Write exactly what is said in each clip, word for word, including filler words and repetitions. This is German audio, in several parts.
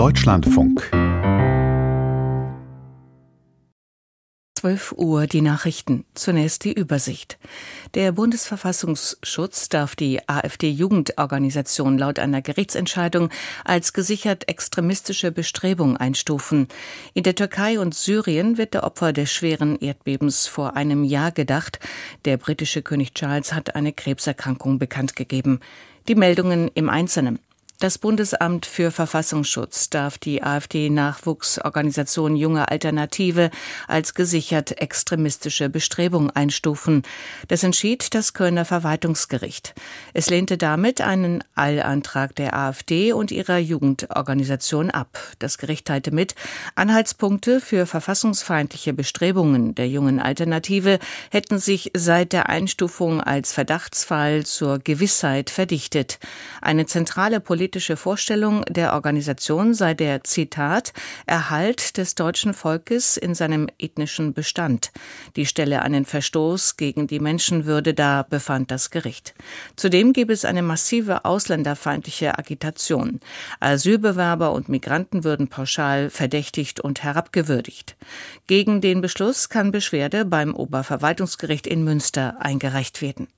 Deutschlandfunk. zwölf Uhr die Nachrichten. Zunächst die Übersicht. Der Bundesverfassungsschutz darf die AfD-Jugendorganisation laut einer Gerichtsentscheidung als gesichert extremistische Bestrebung einstufen. In der Türkei und Syrien wird der Opfer des schweren Erdbebens vor einem Jahr gedacht. Der britische König Charles hat eine Krebserkrankung bekannt gegeben. Die Meldungen im Einzelnen. Das Bundesamt für Verfassungsschutz darf die AfD-Nachwuchsorganisation Junge Alternative als gesichert extremistische Bestrebung einstufen. Das entschied das Kölner Verwaltungsgericht. Es lehnte damit einen Eilantrag der AfD und ihrer Jugendorganisation ab. Das Gericht teilte mit, Anhaltspunkte für verfassungsfeindliche Bestrebungen der Jungen Alternative hätten sich seit der Einstufung als Verdachtsfall zur Gewissheit verdichtet. Eine zentrale politische politische Vorstellung der Organisation sei der, Zitat, Erhalt des deutschen Volkes in seinem ethnischen Bestand. Die stelle einen Verstoß gegen die Menschenwürde dar, befand das Gericht. Zudem gebe es eine massive ausländerfeindliche Agitation. Asylbewerber und Migranten würden pauschal verdächtigt und herabgewürdigt. Gegen den Beschluss kann Beschwerde beim Oberverwaltungsgericht in Münster eingereicht werden.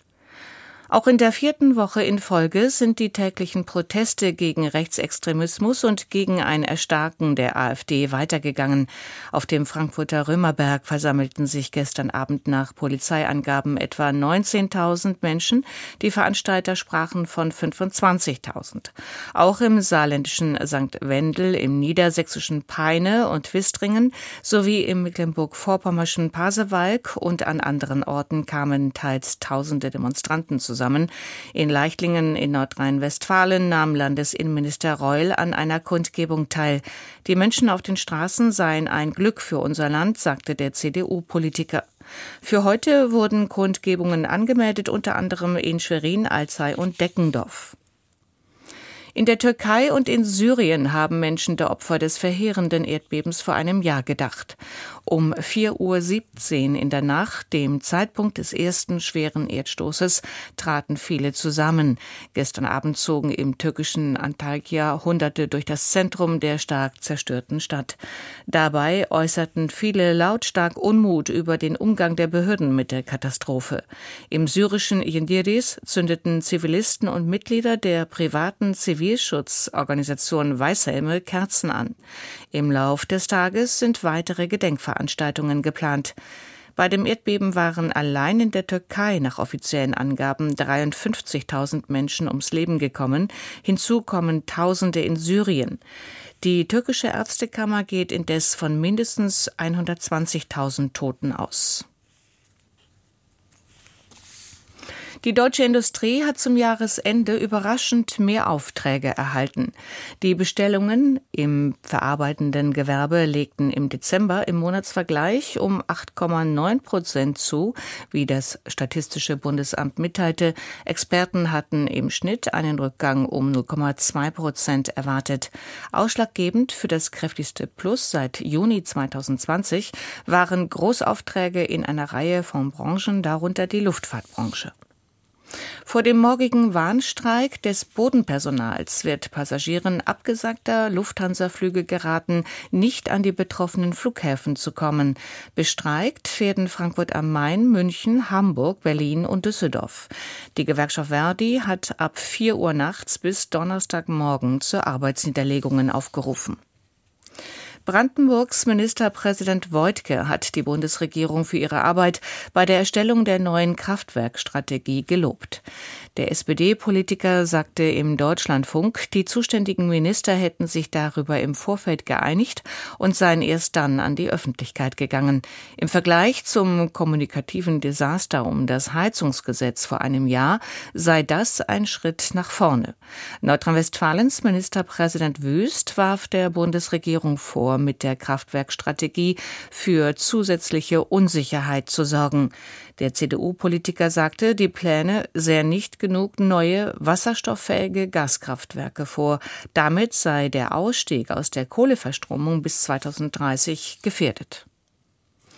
Auch in der vierten Woche in Folge sind die täglichen Proteste gegen Rechtsextremismus und gegen ein Erstarken der AfD weitergegangen. Auf dem Frankfurter Römerberg versammelten sich gestern Abend nach Polizeiangaben etwa neunzehntausend Menschen. Die Veranstalter sprachen von fünfundzwanzigtausend. Auch im saarländischen Sankt Wendel, im niedersächsischen Peine und Wistringen sowie im mecklenburg-vorpommerschen Pasewalk und an anderen Orten kamen teils tausende Demonstranten zusammen. Zusammen. In Leichtlingen in Nordrhein-Westfalen nahm Landesinnenminister Reul an einer Kundgebung teil. Die Menschen auf den Straßen seien ein Glück für unser Land, sagte der C D U-Politiker. Für heute wurden Kundgebungen angemeldet, unter anderem in Schwerin, Alzey und Deckendorf. In der Türkei und in Syrien haben Menschen der Opfer des verheerenden Erdbebens vor einem Jahr gedacht. Um vier Uhr siebzehn in der Nacht, dem Zeitpunkt des ersten schweren Erdstoßes, traten viele zusammen. Gestern Abend zogen im türkischen Antalya Hunderte durch das Zentrum der stark zerstörten Stadt. Dabei äußerten viele lautstark Unmut über den Umgang der Behörden mit der Katastrophe. Im syrischen Yildiz zündeten Zivilisten und Mitglieder der privaten Zivilschutzorganisation Weißhelme Kerzen an. Im Lauf des Tages sind weitere Gedenkveranstaltungen geplant. Bei dem Erdbeben waren allein in der Türkei nach offiziellen Angaben dreiundfünfzigtausend Menschen ums Leben gekommen. Hinzu kommen Tausende in Syrien. Die türkische Ärztekammer geht indes von mindestens hundertzwanzigtausend Toten aus. Die deutsche Industrie hat zum Jahresende überraschend mehr Aufträge erhalten. Die Bestellungen im verarbeitenden Gewerbe legten im Dezember im Monatsvergleich um acht Komma neun Prozent zu, wie das Statistische Bundesamt mitteilte. Experten hatten im Schnitt einen Rückgang um null Komma zwei Prozent erwartet. Ausschlaggebend für das kräftigste Plus seit Juni zweitausendzwanzig waren Großaufträge in einer Reihe von Branchen, darunter die Luftfahrtbranche. Vor dem morgigen Warnstreik des Bodenpersonals wird Passagieren abgesagter Lufthansa-Flüge geraten, nicht an die betroffenen Flughäfen zu kommen. Bestreikt werden Frankfurt am Main, München, Hamburg, Berlin und Düsseldorf. Die Gewerkschaft Verdi hat ab vier Uhr nachts bis Donnerstagmorgen zu Arbeitsniederlegungen aufgerufen. Brandenburgs Ministerpräsident Woidke hat die Bundesregierung für ihre Arbeit bei der Erstellung der neuen Kraftwerkstrategie gelobt. Der S P D-Politiker sagte im Deutschlandfunk, die zuständigen Minister hätten sich darüber im Vorfeld geeinigt und seien erst dann an die Öffentlichkeit gegangen. Im Vergleich zum kommunikativen Desaster um das Heizungsgesetz vor einem Jahr sei das ein Schritt nach vorne. Nordrhein-Westfalens Ministerpräsident Wüst warf der Bundesregierung vor, mit der Kraftwerkstrategie für zusätzliche Unsicherheit zu sorgen. Der C D U-Politiker sagte, die Pläne sähen nicht genug neue wasserstofffähige Gaskraftwerke vor. Damit sei der Ausstieg aus der Kohleverstromung bis zweitausenddreißig gefährdet.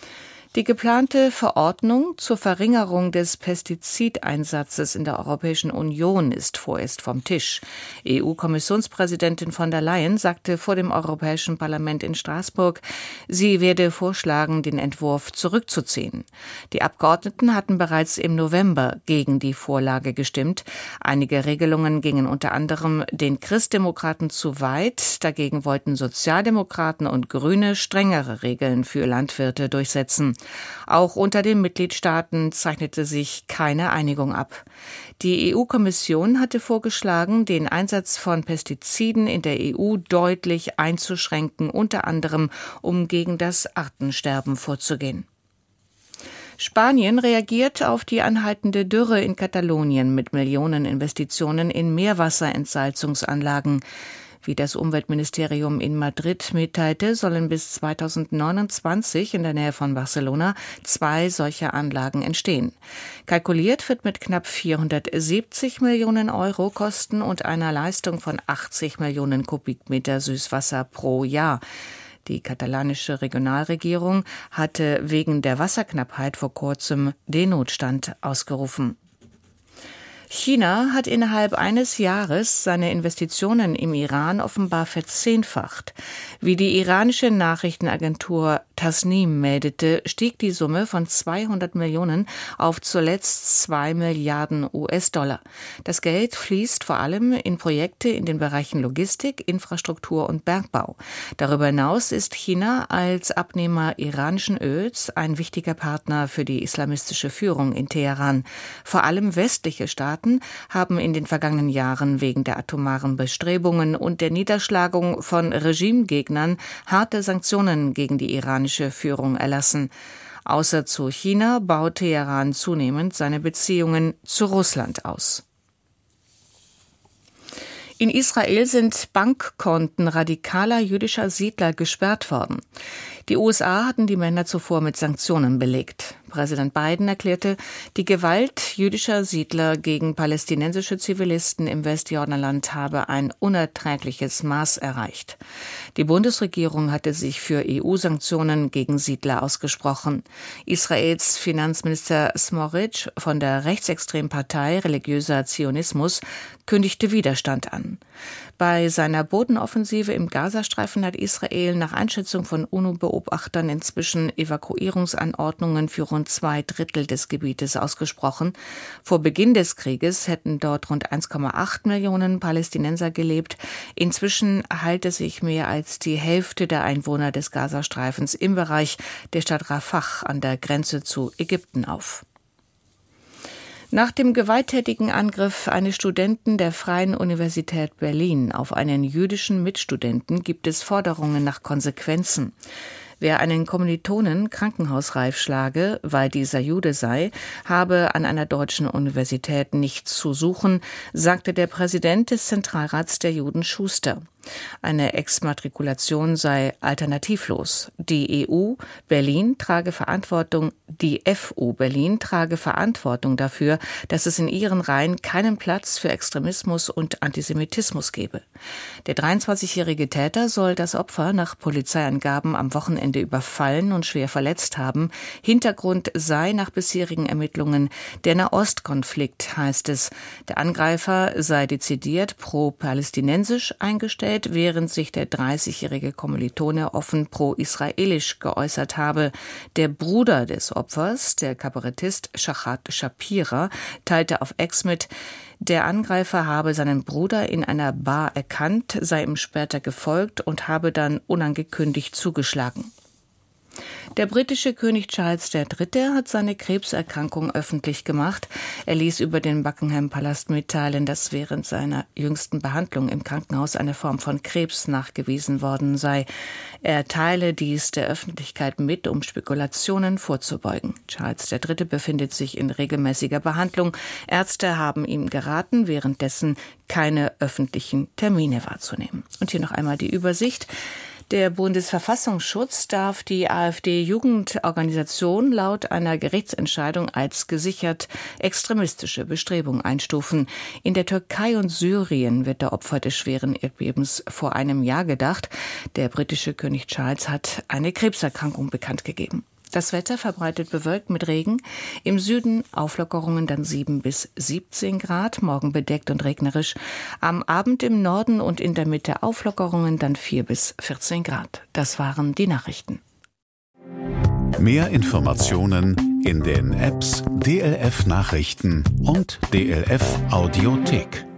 Die geplante Verordnung zur Verringerung des Pestizideinsatzes in der Europäischen Union ist vorerst vom Tisch. E U-Kommissionspräsidentin von der Leyen sagte vor dem Europäischen Parlament in Straßburg, sie werde vorschlagen, den Entwurf zurückzuziehen. Die Abgeordneten hatten bereits im November gegen die Vorlage gestimmt. Einige Regelungen gingen unter anderem den Christdemokraten zu weit. Dagegen wollten Sozialdemokraten und Grüne strengere Regeln für Landwirte durchsetzen. Auch unter den Mitgliedstaaten zeichnete sich keine Einigung ab. Die E U-Kommission hatte vorgeschlagen, den Einsatz von Pestiziden in der E U deutlich einzuschränken, unter anderem um gegen das Artensterben vorzugehen. Spanien reagiert auf die anhaltende Dürre in Katalonien mit Millioneninvestitionen in Meerwasserentsalzungsanlagen. Wie das Umweltministerium in Madrid mitteilte, sollen bis zweitausendneunundzwanzig in der Nähe von Barcelona zwei solcher Anlagen entstehen. Kalkuliert wird mit knapp vierhundertsiebzig Millionen Euro Kosten und einer Leistung von achtzig Millionen Kubikmeter Süßwasser pro Jahr. Die katalanische Regionalregierung hatte wegen der Wasserknappheit vor kurzem den Notstand ausgerufen. China hat innerhalb eines Jahres seine Investitionen im Iran offenbar verzehnfacht. Wie die iranische Nachrichtenagentur Tasnim meldete, stieg die Summe von zweihundert Millionen auf zuletzt zwei Milliarden U S-Dollar. Das Geld fließt vor allem in Projekte in den Bereichen Logistik, Infrastruktur und Bergbau. Darüber hinaus ist China als Abnehmer iranischen Öls ein wichtiger Partner für die islamistische Führung in Teheran. Vor allem westliche Staaten haben in den vergangenen Jahren wegen der atomaren Bestrebungen und der Niederschlagung von Regimegegnern harte Sanktionen gegen die iranische Führung erlassen. Außer zu China baut Teheran zunehmend seine Beziehungen zu Russland aus. In Israel sind Bankkonten radikaler jüdischer Siedler gesperrt worden. Die U S A hatten die Männer zuvor mit Sanktionen belegt. Präsident Biden erklärte, die Gewalt jüdischer Siedler gegen palästinensische Zivilisten im Westjordanland habe ein unerträgliches Maß erreicht. Die Bundesregierung hatte sich für E U-Sanktionen gegen Siedler ausgesprochen. Israels Finanzminister Smotrich von der rechtsextremen Partei Religiöser Zionismus kündigte Widerstand an. Bei seiner Bodenoffensive im Gazastreifen hat Israel nach Einschätzung von UNO-Beobachtern inzwischen Evakuierungsanordnungen für rund zwei Drittel des Gebietes ausgesprochen. Vor Beginn des Krieges hätten dort rund eins Komma acht Millionen Palästinenser gelebt. Inzwischen halte sich mehr als die Hälfte der Einwohner des Gazastreifens im Bereich der Stadt Rafah an der Grenze zu Ägypten auf. Nach dem gewalttätigen Angriff eines Studenten der Freien Universität Berlin auf einen jüdischen Mitstudenten gibt es Forderungen nach Konsequenzen. Wer einen Kommilitonen krankenhausreif schlage, weil dieser Jude sei, habe an einer deutschen Universität nichts zu suchen, sagte der Präsident des Zentralrats der Juden Schuster. Eine Exmatrikulation sei alternativlos. Die E U Berlin trage Verantwortung, die F U Berlin trage Verantwortung dafür, dass es in ihren Reihen keinen Platz für Extremismus und Antisemitismus gebe. Der dreiundzwanzigjährige Täter soll das Opfer nach Polizeiangaben am Wochenende überfallen und schwer verletzt haben. Hintergrund sei nach bisherigen Ermittlungen der Nahostkonflikt, heißt es. Der Angreifer sei dezidiert pro-palästinensisch eingestellt, während sich der dreißigjährige Kommilitone offen pro-israelisch geäußert habe. Der Bruder des Opfers, der Kabarettist Shachat Shapira, teilte auf X mit, der Angreifer habe seinen Bruder in einer Bar erkannt, sei ihm später gefolgt und habe dann unangekündigt zugeschlagen. Der britische König Charles der Dritte hat seine Krebserkrankung öffentlich gemacht. Er ließ über den Buckingham-Palast mitteilen, dass während seiner jüngsten Behandlung im Krankenhaus eine Form von Krebs nachgewiesen worden sei. Er teile dies der Öffentlichkeit mit, um Spekulationen vorzubeugen. Charles der Dritte befindet sich in regelmäßiger Behandlung. Ärzte haben ihm geraten, währenddessen keine öffentlichen Termine wahrzunehmen. Und hier noch einmal die Übersicht. Der Bundesverfassungsschutz darf die AfD-Jugendorganisation laut einer Gerichtsentscheidung als gesichert extremistische Bestrebung einstufen. In der Türkei und Syrien wird der Opfer des schweren Erdbebens vor einem Jahr gedacht. Der britische König Charles hat eine Krebserkrankung bekannt gegeben. Das Wetter verbreitet bewölkt mit Regen. Im Süden Auflockerungen, dann sieben bis siebzehn Grad. Morgen bedeckt und regnerisch. Am Abend im Norden und in der Mitte Auflockerungen, dann vier bis vierzehn Grad. Das waren die Nachrichten. Mehr Informationen in den Apps D L F Nachrichten und D L F Audiothek.